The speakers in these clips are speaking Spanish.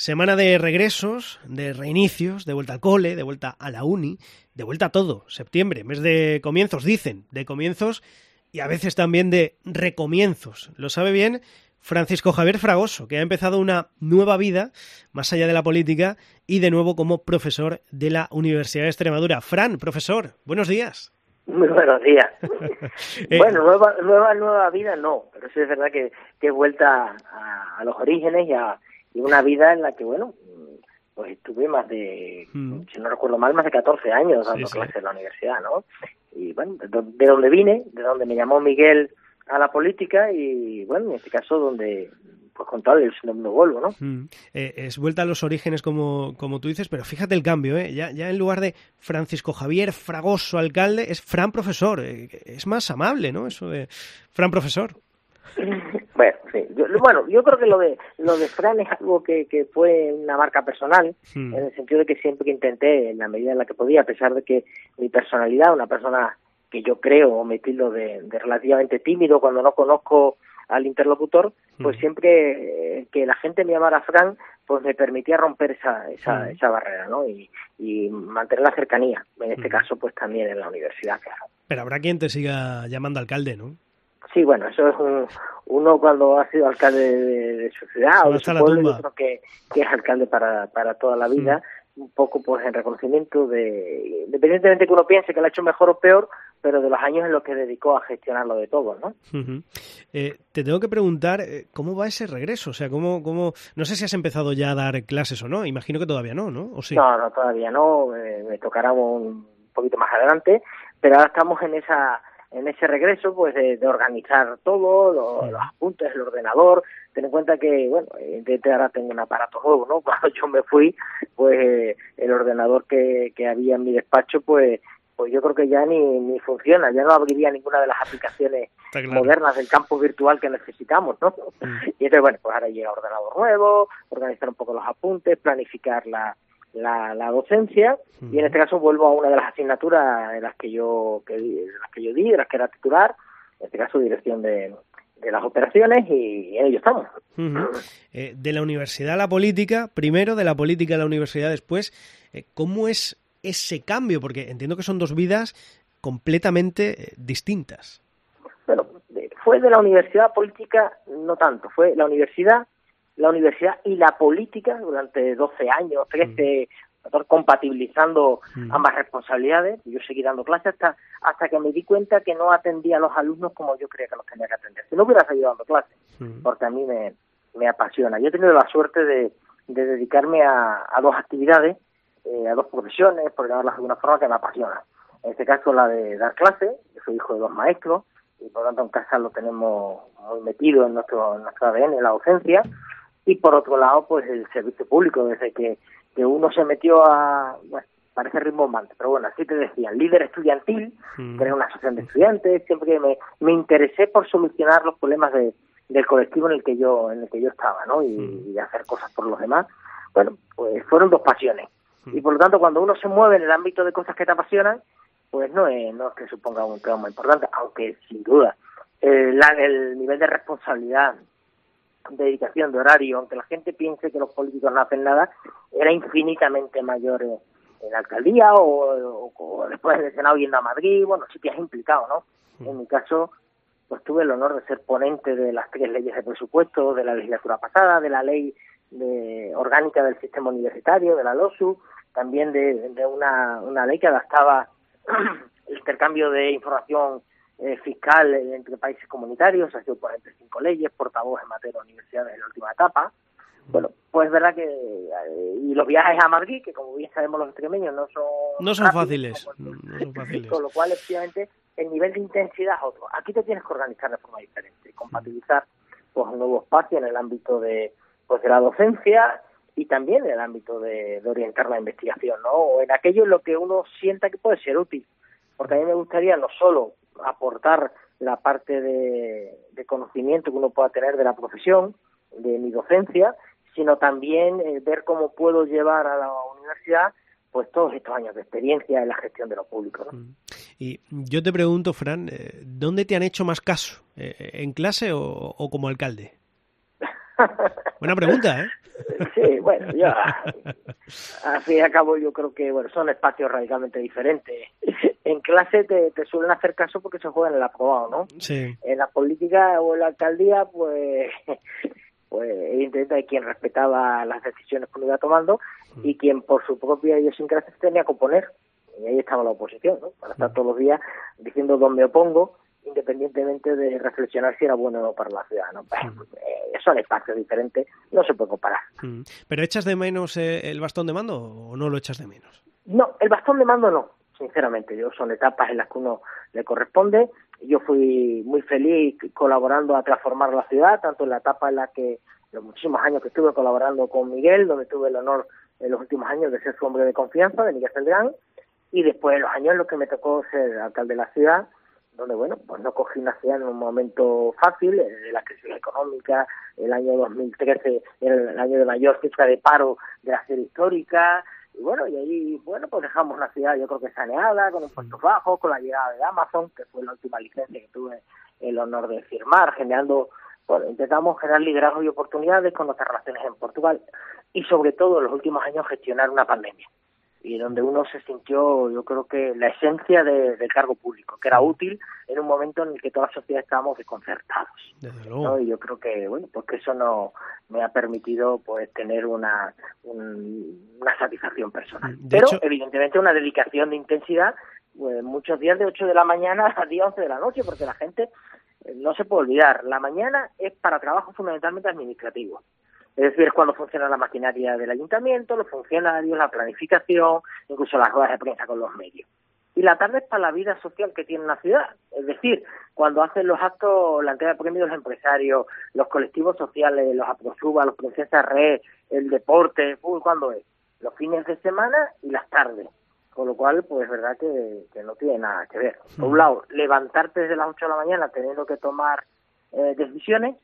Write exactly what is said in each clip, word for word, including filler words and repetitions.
Semana de regresos, de reinicios, de vuelta al cole, de vuelta a la uni, de vuelta a todo. Septiembre, mes de comienzos, dicen, de comienzos y a veces también de recomienzos. Lo sabe bien Francisco Javier Fragoso, que ha empezado una nueva vida más allá de la política y de nuevo como profesor de la Universidad de Extremadura. Fran, profesor, buenos días. Muy buenos días. eh, bueno, nueva, nueva nueva vida no, pero sí es verdad que, que he vuelta a, a los orígenes y a y una vida en la que, bueno, pues estuve más de, hmm. si no recuerdo mal, más de catorce años dando sí, clases sí. en la universidad, ¿no? Y bueno, de, de donde vine, de donde me llamó Miguel a la política y, bueno, en este caso donde, pues con tal, el no me vuelvo, ¿no? Hmm. Eh, es vuelta a los orígenes, como, como tú dices, pero fíjate el cambio, ¿eh? Ya, ya en lugar de Francisco Javier Fragoso, alcalde, es Fran Profesor. Eh, es más amable, ¿no? Eso de Fran Profesor. Bueno, sí. Yo, bueno, yo creo que lo de lo de Fran es algo que, que fue una marca personal, hmm. en el sentido de que siempre que intenté, en la medida en la que podía, a pesar de que mi personalidad, una persona que yo creo o me tildo de, de relativamente tímido cuando no conozco al interlocutor, pues hmm. siempre eh, que la gente me llamara Fran, pues me permitía romper esa esa, hmm. esa barrera, ¿no? Y, y mantener la cercanía, en este hmm. caso, pues también en la universidad, claro. Pero habrá quien te siga llamando alcalde, ¿no? Sí, bueno, eso es un, uno cuando ha sido alcalde de, de su ciudad o de su pueblo, yo creo que, que es alcalde para, para toda la vida, mm. un poco pues en reconocimiento de, independientemente que uno piense que lo ha hecho mejor o peor, pero de los años en los que dedicó a gestionarlo de todo, ¿no? Uh-huh. Eh, te tengo que preguntar, ¿cómo va ese regreso? O sea, ¿cómo, cómo, no sé si has empezado ya a dar clases o no, imagino que todavía no, ¿no? ¿O sí? No, no, todavía no, eh, me tocará un poquito más adelante, pero ahora estamos en esa... en ese regreso, pues, de, de organizar todo, lo, los apuntes, el ordenador. Ten en cuenta que, bueno, evidentemente ahora tengo un aparato nuevo, ¿no? Cuando yo me fui, pues, el ordenador que, que había en mi despacho, pues, pues yo creo que ya ni, ni funciona, ya no abriría ninguna de las aplicaciones claro. modernas del campo virtual que necesitamos, ¿no? Mm. Y entonces, bueno, pues ahora llega ordenador nuevo, organizar un poco los apuntes, planificar la La, la docencia y en este caso vuelvo a una de las asignaturas de las que yo que de las que yo di, de las que era titular, en este caso dirección de, de las operaciones y en ello estamos. Uh-huh. Eh, de la universidad a la política, primero de la política a la universidad después, eh, ¿cómo es ese cambio? Porque entiendo que son dos vidas completamente eh, distintas. Bueno, fue de la universidad a la política no tanto, fue la universidad la universidad y la política durante doce años, trece, mm. compatibilizando mm. ambas responsabilidades. Yo seguí dando clases hasta hasta que me di cuenta que no atendía a los alumnos como yo creía que los tenía que atender. Si no hubiera seguido dando clases, mm. porque a mí me, me apasiona. Yo he tenido la suerte de, de dedicarme a, a dos actividades, eh, a dos profesiones, por llamarlas de alguna forma, que me apasionan. En este caso la de dar clases, yo soy hijo de dos maestros, y por lo tanto en casa lo tenemos muy metido en nuestro, en nuestro A D N, en la docencia. Y por otro lado, pues el servicio público, desde que, que uno se metió a, bueno, parece rimbombante, pero bueno, así te decía, líder estudiantil, mm. creé una asociación de estudiantes, siempre que me, me interesé por solucionar los problemas de, del colectivo en el que yo en el que yo estaba, ¿no? Y, mm. y hacer cosas por los demás. Bueno, pues fueron dos pasiones. Mm. Y por lo tanto, cuando uno se mueve en el ámbito de cosas que te apasionan, pues no es, no es que suponga un trauma importante, aunque sin duda eh, la, el nivel de responsabilidad, dedicación de horario, aunque la gente piense que los políticos no hacen nada, era infinitamente mayor en, en la alcaldía o, o, o después del Senado yendo a Madrid, bueno, sí te has implicado, ¿no? Sí. En mi caso, pues tuve el honor de ser ponente de las tres leyes de presupuesto de la legislatura pasada, de la ley de orgánica del sistema universitario, de la LOSU, también de, de una, una ley que adaptaba el intercambio de información Eh, fiscal entre países comunitarios, ha sido ponente de cinco leyes, portavoz en materia de universidades en la última etapa. Bueno, pues es verdad que eh, y los viajes a Madrid, que como bien sabemos los extremeños no son no son fáciles, como, no son fáciles. Con lo cual, efectivamente, el nivel de intensidad es otro. Aquí te tienes que organizar de forma diferente, compatibilizar pues un nuevo espacio en el ámbito de pues de la docencia y también en el ámbito de, de orientar la investigación, ¿no? O en aquello en lo que uno sienta que puede ser útil. Porque a mí me gustaría no solo aportar la parte de, de conocimiento que uno pueda tener de la profesión, de mi docencia, sino también eh, ver cómo puedo llevar a la universidad pues todos estos años de experiencia en la gestión de lo público, ¿no? Y yo te pregunto, Fran, ¿dónde te han hecho más caso? ¿En clase o, o como alcalde? Buena pregunta, ¿eh? Sí, bueno, yo, al fin y al cabo, yo creo que bueno, son espacios radicalmente diferentes. En clase te, te suelen hacer caso porque se juega en el aprobado, ¿no? Sí. En la política o en la alcaldía, pues, pues evidentemente hay quien respetaba las decisiones que uno iba tomando y quien por su propia idiosincrasia tenía que oponer. Y ahí estaba la oposición, ¿no? Para estar todos los días diciendo dónde me opongo, independientemente de reflexionar si era bueno o no para la ciudad, ¿no? Pues, eh, son espacios diferentes, no se puede comparar. ¿Pero echas de menos eh, el bastón de mando o no lo echas de menos? No, el bastón de mando no, sinceramente. Yo son etapas en las que uno le corresponde. Yo fui muy feliz colaborando a transformar la ciudad, tanto en la etapa en la que los muchísimos años que estuve colaborando con Miguel, donde tuve el honor en los últimos años de ser su hombre de confianza, de Miguel Celdrán, y después los años en los que me tocó ser alcalde de la ciudad, donde, bueno, pues no cogí una ciudad en un momento fácil, de la crisis económica, el año dos mil trece, el, el año de mayor cifra de paro de la ciudad histórica, y bueno, y ahí, bueno, pues dejamos una ciudad, yo creo que saneada, con impuestos bajos, con la llegada de Amazon, que fue la última licencia que tuve el honor de firmar, generando, bueno, intentamos generar liderazgo y oportunidades con nuestras relaciones en Portugal, y sobre todo en los últimos años gestionar una pandemia, y donde uno se sintió, yo creo que la esencia de, del cargo público, que era útil en un momento en el que toda la sociedad estábamos desconcertados, ¿no? Y yo creo que, bueno, pues que eso no me ha permitido pues tener una un, una satisfacción personal. De Pero, hecho, evidentemente, una dedicación de intensidad, pues muchos días de ocho de la mañana a día once de la noche, porque la gente, no se puede olvidar, la mañana es para trabajo fundamentalmente administrativo. Es decir, es cuando funciona la maquinaria del ayuntamiento, los funcionarios, la planificación, incluso las ruedas de prensa con los medios. Y la tarde es para la vida social que tiene una ciudad. Es decir, cuando hacen los actos, la entrega de premios de los empresarios, los colectivos sociales, los Aprosuba, los Princesas Red, el deporte, uy, ¿cuándo es? Los fines de semana y las tardes. Con lo cual, pues es verdad que, que no tiene nada que ver. Por un lado, levantarte desde las ocho de la mañana teniendo que tomar eh, decisiones,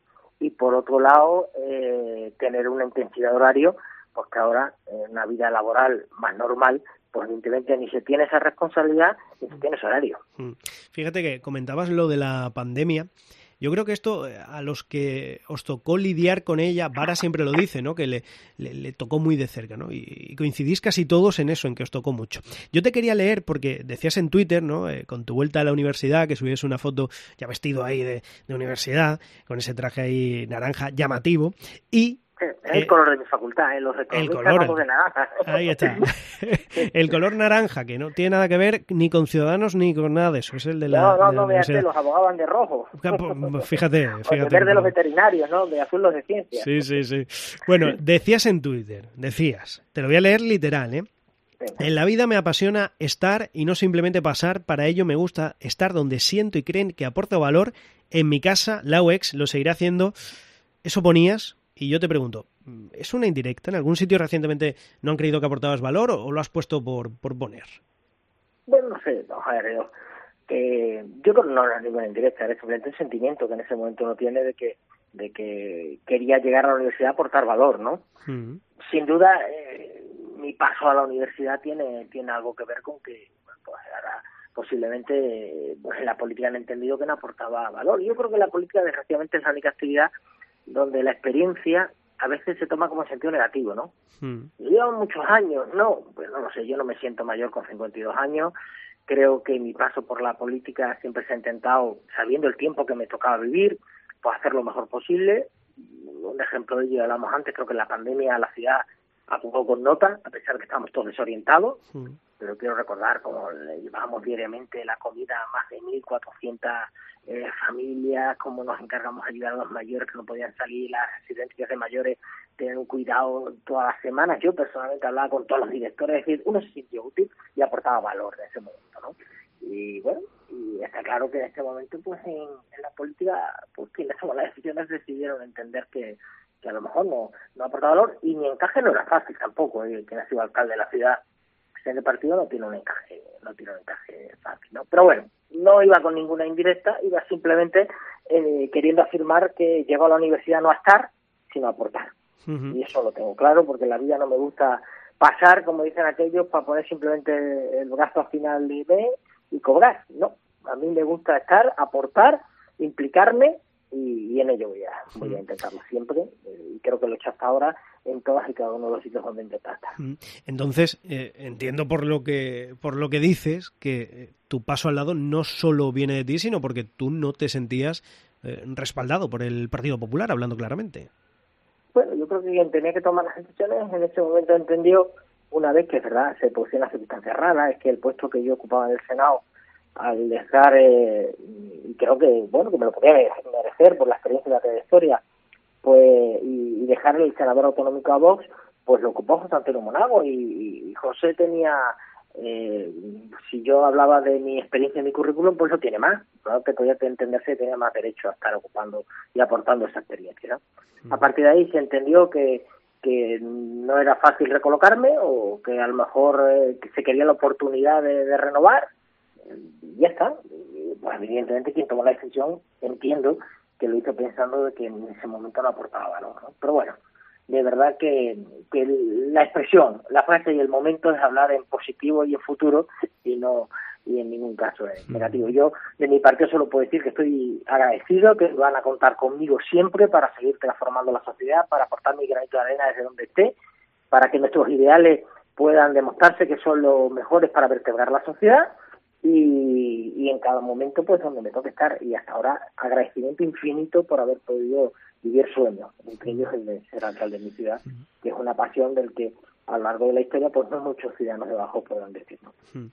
y por otro lado, eh, tener una intensidad de horario, porque ahora, en una vida laboral más normal, pues evidentemente ni se tiene esa responsabilidad ni se tiene ese horario. Fíjate que comentabas lo de la pandemia. Yo creo que esto, a los que os tocó lidiar con ella, Vara siempre lo dice, ¿no? Que le, le, le tocó muy de cerca, ¿no? Y, y coincidís casi todos en eso, en que os tocó mucho. Yo te quería leer, porque decías en Twitter, ¿no? Eh, con tu vuelta a la universidad, que subías una foto ya vestido ahí de, de universidad, con ese traje ahí naranja llamativo, y... Es el eh, color de mi facultad, ¿eh? Los el color de naranja. Ahí está. El color naranja, que no tiene nada que ver ni con Ciudadanos ni con nada de eso. Es el de la. No, no, de no, fíjate, los abogados van de rojo. Fíjate, fíjate. O de verde los veterinarios, ¿no? De azul los de ciencia. Sí, sí, sí. Bueno, decías en Twitter, decías, te lo voy a leer literal, ¿eh? En la vida me apasiona estar y no simplemente pasar, para ello me gusta estar donde siento y creen que aporto valor. En mi casa, la U E X lo seguirá haciendo. Eso ponías. Y yo te pregunto, ¿es una indirecta? ¿En algún sitio recientemente no han creído que aportabas valor o lo has puesto por, por poner? Bueno, no sé, no, a ver, yo, que yo creo que no era ninguna indirecta, era simplemente el sentimiento que en ese momento uno tiene de que de que quería llegar a la universidad a aportar valor, ¿no? Mm. Sin duda, eh, mi paso a la universidad tiene tiene algo que ver con que, bueno, pues ahora posiblemente pues en la política han entendido que no aportaba valor. Yo creo que la política, desgraciadamente, es la única actividad donde la experiencia a veces se toma como en sentido negativo, ¿no? Hmm. Llevo muchos años, no, pues no lo sé, yo no me siento mayor con cincuenta y dos años, creo que mi paso por la política siempre se ha intentado, sabiendo el tiempo que me tocaba vivir, pues hacer lo mejor posible. Un ejemplo de ello hablamos antes, creo que en la pandemia la ciudad actuó con nota, a pesar de que estamos todos desorientados, hmm. pero quiero recordar cómo le llevábamos diariamente la comida a más de mil cuatrocientas Eh, familias, cómo nos encargamos de ayudar a los mayores que no podían salir, las residencias de mayores tener un cuidado todas las semanas. Yo personalmente hablaba con todos los directores, es decir, uno se sintió útil y aportaba valor en ese momento, ¿no? Y bueno, y está claro que en este momento, pues en, en la política, pues quienes toman las decisiones decidieron entender que, que a lo mejor no, no aporta valor, y mi encaje no era fácil tampoco, ¿eh? Quien ha sido alcalde de la ciudad en el partido no tiene un encaje, no tiene un encaje fácil, ¿no? Pero bueno, no iba con ninguna indirecta, iba simplemente eh, queriendo afirmar que llego a la universidad no a estar, sino a aportar. Uh-huh. Y eso lo tengo claro, porque en la vida no me gusta pasar, como dicen aquellos, para poner simplemente el gasto al final de mes y cobrar. No, a mí me gusta estar, aportar, implicarme y, y en ello voy a, voy a intentarlo siempre, eh, y creo que lo he hecho hasta ahora en todas y cada uno de los sitios donde intentar estar. Entonces, eh, entiendo por lo que por lo que dices que eh, tu paso al lado no solo viene de ti, sino porque tú no te sentías eh, respaldado por el Partido Popular, hablando claramente. Bueno, yo creo que quien tenía que tomar las decisiones en ese momento entendió, una vez que es verdad, se pusieron las circunstancias raras, es que el puesto que yo ocupaba en el Senado, al dejar, eh, y creo que, bueno, que me lo podía merecer por la experiencia y la trayectoria, pues, y, y dejar el senador autonómico a Vox, pues lo ocupó José Antonio Monago, y, y José tenía, eh, si yo hablaba de mi experiencia en mi currículum, pues lo tiene más, claro que podía entenderse que tenía más derecho a estar ocupando y aportando esa experiencia, ¿no? A partir de ahí se entendió que que no era fácil recolocarme, o que a lo mejor eh, que se quería la oportunidad de, de renovar, y ya está. Y, pues evidentemente quien tomó la decisión, entiendo que lo hizo pensando de que en ese momento no aportaba valor, ¿no? Pero bueno, de verdad que, que la expresión, la frase y el momento es hablar en positivo y en futuro, y no y en ningún caso es negativo. Yo de mi parte solo puedo decir que estoy agradecido, que van a contar conmigo siempre para seguir transformando la sociedad, para aportar mi granito de arena desde donde esté, para que nuestros ideales puedan demostrarse que son los mejores para vertebrar la sociedad, y, y en cada momento pues donde me toque estar, y hasta ahora agradecimiento infinito por haber podido vivir sueños, entre ellos el de ser alcalde de mi ciudad, que es una pasión del que a lo largo de la historia pues no muchos ciudadanos de abajo podrán decirlo.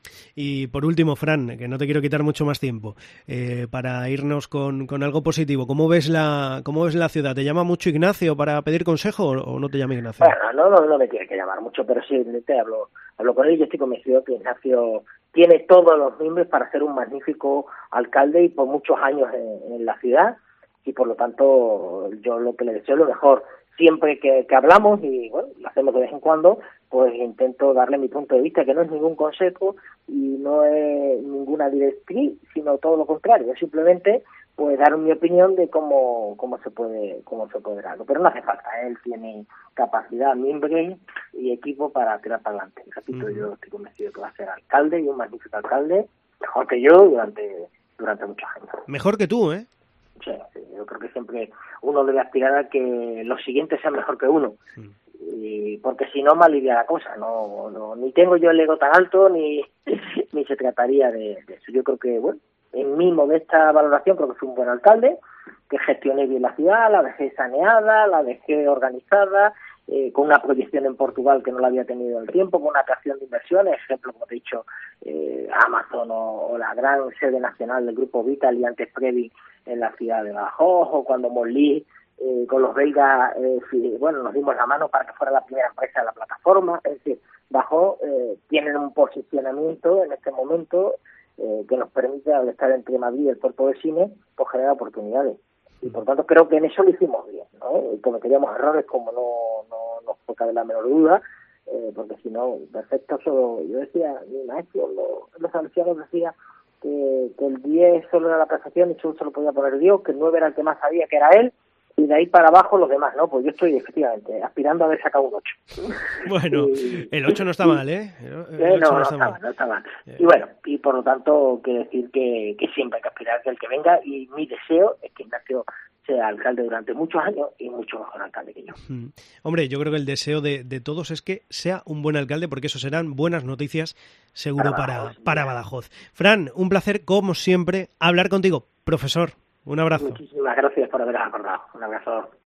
Y por último, Fran, que no te quiero quitar mucho más tiempo, eh, para irnos con, con algo positivo, ¿cómo ves la cómo ves la ciudad? ¿Te llama mucho Ignacio para pedir consejo o, o no te llama Ignacio? Bueno, no, no, no me tiene que llamar mucho, pero sí, te hablo, hablo con él y yo estoy convencido que Ignacio tiene todos los miembros para ser un magnífico alcalde y por muchos años en, en la ciudad, y por lo tanto yo lo que le deseo es lo mejor. Siempre que, que hablamos, y bueno, lo hacemos de vez en cuando, pues intento darle mi punto de vista, que no es ningún consejo y no es ninguna directriz, sino todo lo contrario, es simplemente pues dar mi opinión de cómo cómo se puede cómo se puede dar algo, pero no hace falta, él tiene capacidad, miembros y equipo para tirar para adelante. Repito, uh-huh. Yo estoy convencido que va a ser alcalde y un magnífico alcalde, mejor que yo durante durante muchos años. Mejor que tú, ¿eh? Sí, sí, yo creo que siempre uno debe aspirar a que los siguientes sean mejor que uno, sí. Y porque si no mal iría la cosa, no, no ni tengo yo el ego tan alto ni ni se trataría de, de eso. Yo creo que, bueno, en mi modesta valoración creo que fui un buen alcalde, que gestioné bien la ciudad, la dejé saneada, la dejé organizada, eh, con una proyección en Portugal que no la había tenido en el tiempo, con una atracción de inversiones, ejemplo, como te he dicho, eh, Amazon o, o la gran sede nacional del grupo Vital y antes Previ en la ciudad de Badajoz, o cuando Molí eh, con los belgas, eh, bueno, nos dimos la mano para que fuera la primera empresa de la plataforma. Es decir, Badajoz eh, tienen un posicionamiento en este momento eh, que nos permite, al estar entre Madrid y el puerto de Cine, pues generar oportunidades. Y por tanto creo que en eso lo hicimos bien, ¿no? Y cometeríamos errores como no no nos no cabe la menor duda, eh, porque si no, perfecto, solo, yo decía, mi maestro, lo, los salesianos decía que, que el diez solo era la perfección y solo se lo podía poner Dios, que el nueve era el que más sabía, que era él, y de ahí para abajo los demás, ¿no? Pues yo estoy efectivamente aspirando a haber sacado un ocho. Bueno, y, el ocho no está y, mal, ¿eh? El, el eh no, no, no está, está mal. mal, no está mal. Eh. Y bueno, y por lo tanto, quiero decir que, que siempre hay que aspirar que el que venga, y mi deseo es que Ignacio sea alcalde durante muchos años y mucho mejor alcalde que yo. Mm. Hombre, yo creo que el deseo de, de todos es que sea un buen alcalde, porque eso serán buenas noticias seguro para Badajoz. Para, para Badajoz. Fran, un placer, como siempre, hablar contigo. Profesor, un abrazo. Muchísimas gracias por haber acordado. Un abrazo.